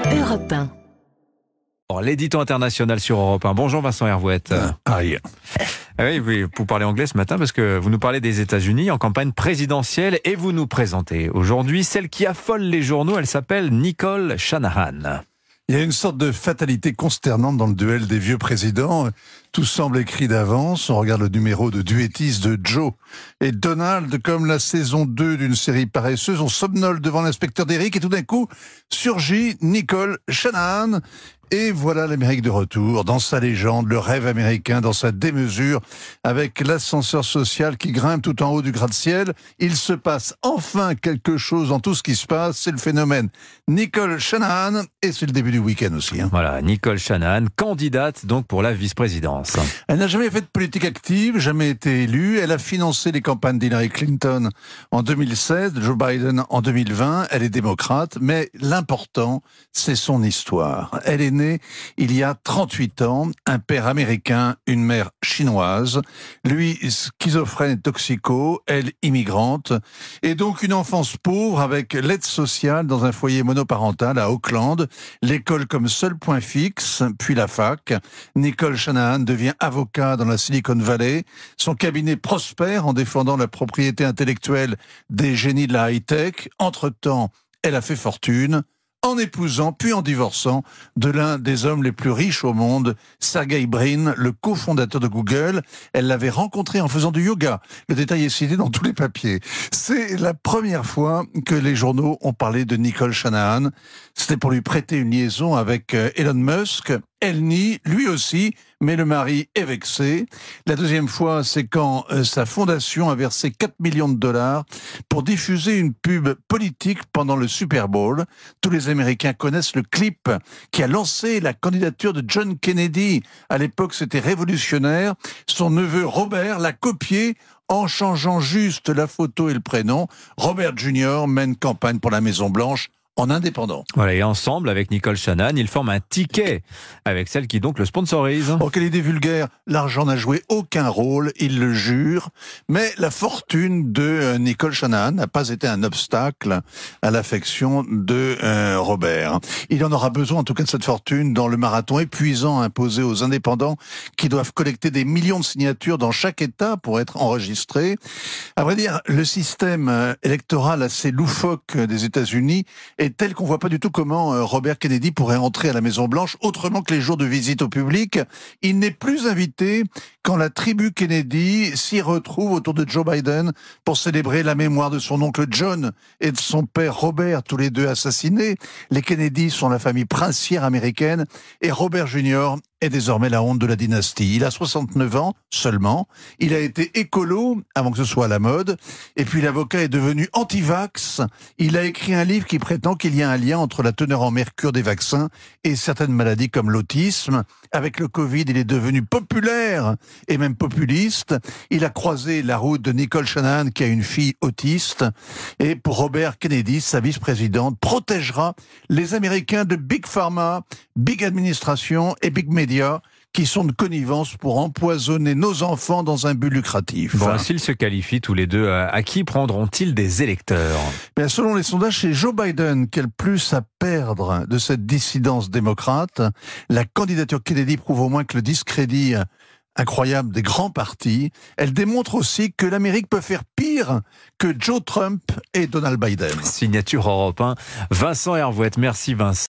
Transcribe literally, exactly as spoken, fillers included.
Europe un. L'édito international sur Europe un. Bonjour Vincent Hervouette. Ah, yeah. Ah oui, oui, vous parlez anglais ce matin parce que vous nous parlez des États-Unis en campagne présidentielle et vous nous présentez aujourd'hui celle qui affole les journaux. Elle s'appelle Nicole Shanahan. Il y a une sorte de fatalité consternante dans le duel des vieux présidents. Tout semble écrit d'avance. On regarde le numéro de duettistes de Joe et Donald comme la saison deux d'une série paresseuse. On somnole devant l'inspecteur d'Eric et tout d'un coup surgit Nicole Shanahan. Et voilà l'Amérique de retour, dans sa légende, le rêve américain, dans sa démesure, avec l'ascenseur social qui grimpe tout en haut du gratte-ciel. Il se passe enfin quelque chose dans tout ce qui se passe, c'est le phénomène Nicole Shanahan, et c'est le début du week-end aussi. Hein. Voilà, Nicole Shanahan, candidate donc pour la vice-présidence. Elle n'a jamais fait de politique active, jamais été élue. Elle a financé les campagnes d'Hillary Clinton en deux mille seize, Joe Biden en deux mille vingt. Elle est démocrate, mais l'important, c'est son histoire. Elle est il y a trente-huit ans, un père américain, une mère chinoise, lui schizophrène et toxico, elle immigrante, et donc une enfance pauvre avec l'aide sociale dans un foyer monoparental à Auckland, l'école comme seul point fixe, puis la fac. Nicole Shanahan devient avocat dans la Silicon Valley, son cabinet prospère en défendant la propriété intellectuelle des génies de la high-tech. Entre-temps, elle a fait fortune en épousant, puis en divorçant, de l'un des hommes les plus riches au monde, Sergey Brin, le cofondateur de Google. Elle l'avait rencontré en faisant du yoga. Le détail est cité dans tous les papiers. C'est la première fois que les journaux ont parlé de Nicole Shanahan. C'était pour lui prêter une liaison avec Elon Musk. Elle nie, lui aussi, mais le mari est vexé. La deuxième fois, c'est quand euh, sa fondation a versé quatre millions de dollars pour diffuser une pub politique pendant le Super Bowl. Tous les Américains connaissent le clip qui a lancé la candidature de John Kennedy. À l'époque, c'était révolutionnaire. Son neveu Robert l'a copié en changeant juste la photo et le prénom. Robert junior mène campagne pour la Maison-Blanche en indépendant. Voilà, et ensemble, avec Nicole Shanahan, ils forment un ticket avec celle qui donc le sponsorise. Oh, quelle idée vulgaire. L'argent n'a joué aucun rôle, il le jure. Mais la fortune de Nicole Shanahan n'a pas été un obstacle à l'affection de euh, Robert. Il en aura besoin, en tout cas, de cette fortune dans le marathon épuisant imposé aux indépendants qui doivent collecter des millions de signatures dans chaque État pour être enregistrés. À vrai dire, le système électoral assez loufoque des États-Unis est tel qu'on voit pas du tout comment Robert Kennedy pourrait entrer à la Maison-Blanche autrement que les jours de visite au public. Il n'est plus invité quand la tribu Kennedy s'y retrouve autour de Joe Biden pour célébrer la mémoire de son oncle John et de son père Robert, tous les deux assassinés. Les Kennedy sont la famille princière américaine et Robert junior est désormais la honte de la dynastie. Il a soixante-neuf ans seulement. Il a été écolo avant que ce soit à la mode. Et puis l'avocat est devenu anti-vax. Il a écrit un livre qui prétend qu'il y a un lien entre la teneur en mercure des vaccins et certaines maladies comme l'autisme. Avec le Covid, il est devenu populaire et même populiste. Il a croisé la route de Nicole Shanahan qui a une fille autiste. Et pour Robert Kennedy, sa vice-présidente protégera les Américains de Big Pharma, Big Administration et Big Media qui sont de connivence pour empoisonner nos enfants dans un but lucratif. Bon, s'ils se qualifient tous les deux, à qui prendront-ils des électeurs ? Bien, selon les sondages, c'est Joe Biden qui a le plus à perdre de cette dissidence démocrate. La candidature Kennedy prouve au moins que le discrédit incroyable des grands partis. Elle démontre aussi que l'Amérique peut faire pire que Joe Trump et Donald Biden. Signature Europe un. Vincent Hervouette, merci Vincent.